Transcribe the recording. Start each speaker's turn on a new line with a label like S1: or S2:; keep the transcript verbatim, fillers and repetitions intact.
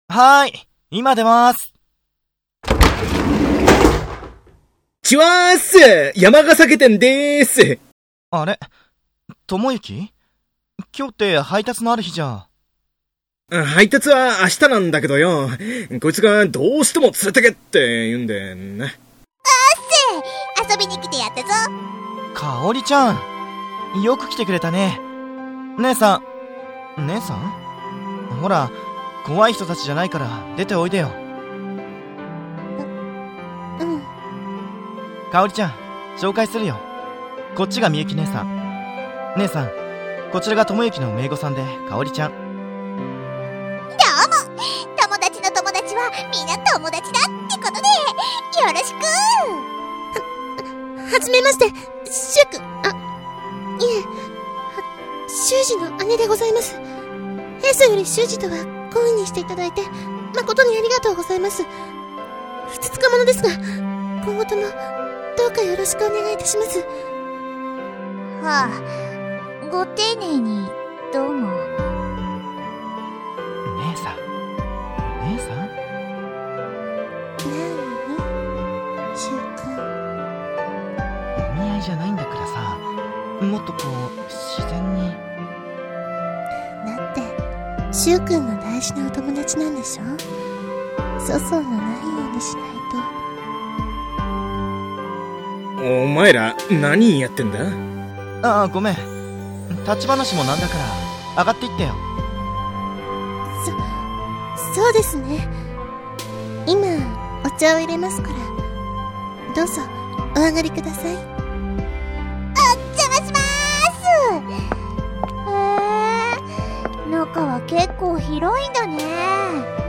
S1: はーい、今出ます。
S2: ちわーっす、山ヶ酒店でーす。
S1: あれ、智之？今日って配達のある日じゃん。
S2: 配達は明日なんだけどよ、こいつがどうしても連れてけって言うんでね。
S3: あっせ、遊びに来てやったぞ。
S1: かおりちゃん、よく来てくれたね。姉さん、姉さん？ほら、怖い人たちじゃないから出ておいでよ。
S3: う、うん。
S1: かおりちゃん、紹介するよ。こっちがみゆき姉さん。姉さん、こちらが智之の姪御さんでかおりちゃん。
S3: どうも、友達の友達はみんな友達だってことでよろしく。は、はじめまして、シュウ君。あ、いえ、は、修二の姉でございます。平素より修二とは好意にしていただいて誠にありがとうございます。ふつつか者ですが、今後ともどうかよろしくお願いいたします。はあ、ご丁寧にどうも。
S1: 姉さん、姉さん？
S3: なに、シュウ君。
S1: お見合いじゃないんだからさ、もっとこう自然に。
S3: だってシュウ君の大事なお友達なんでしょ。粗相のないようにしないと。
S2: お前ら何やってんだ？
S1: ああ、ごめん。立ち話もなんだから上がっていってよ。
S3: そ、そうですね。今お茶を入れますからどうぞお上がりください。お邪魔しまーす。へえ、中は結構広いんだね。